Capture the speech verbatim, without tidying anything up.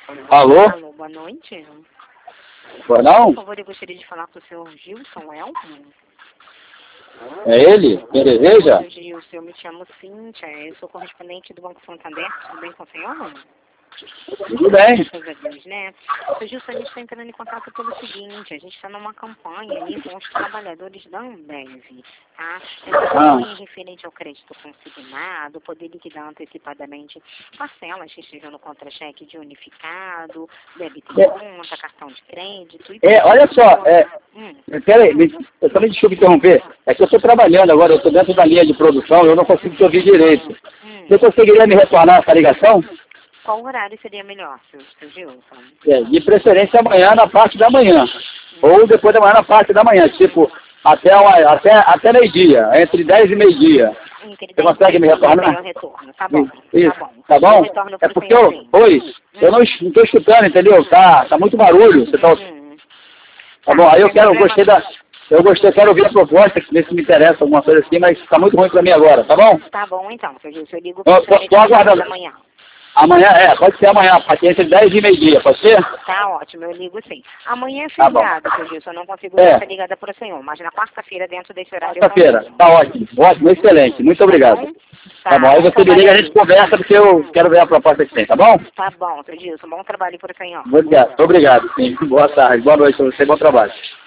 Alô? Alô, boa noite. Foi não? Por favor, eu gostaria de falar com o senhor Gilson Elton. É ele? Quem deseja? Senhor Gilson, eu me chamo Cíntia, eu sou correspondente do Banco Santander, tudo bem com o senhor? Tudo bem. Graças a Deus, né? Senhor Gilson, a gente está entrando em contato pelo seguinte, a gente está numa campanha ali com os trabalhadores da Ambev, tá? Essa campanha é referente ao crédito consignado, poder liquidar antecipadamente parcelas que estejam no contra-cheque de unificado, débito em conta, cartão de crédito... E É, olha só, é, hum. peraí, eu também desculpe interromper, é que eu estou trabalhando agora, eu estou dentro da linha de produção, eu não consigo te ouvir direito. Hum. Você conseguiria me retornar essa ligação? Qual horário seria melhor, seu, seu Gilson? É, de preferência amanhã na parte da manhã, hum. ou depois da manhã na parte da manhã, tipo, até, uma, até, até meio-dia, entre dez e meio-dia. Você consegue me retornar? Retorno. Tá bom, Isso, tá bom. Tá bom? É porque eu, oi, hum. eu não estou escutando, entendeu? Tá, tá muito barulho. Você tá, hum. tá bom, aí eu quero, eu gostei da... Eu gostei, quero ouvir a proposta, ver se me interessa alguma coisa assim, mas tá muito ruim pra mim agora, tá bom? Tá bom então, seu Gilson, eu ligo pra você aguardando amanhã. Amanhã, é, pode ser amanhã, a partir entre dez e meio-dia, pode ser? Tá ótimo, eu ligo sim. Amanhã é feriado, tá seu Gilson, eu não consigo é. ser ligada para o senhor, mas na quarta-feira, dentro desse horário... Quarta-feira, tá ótimo, ótimo, excelente, muito obrigado. Tá bom, tá tá bom. Aí você me liga e a gente conversa, porque eu quero ver a proposta que tem, tá bom? Tá bom, seu Gilson, bom trabalho para o senhor. Obrigado, obrigado, sim, boa tarde, boa noite pra você, bom trabalho.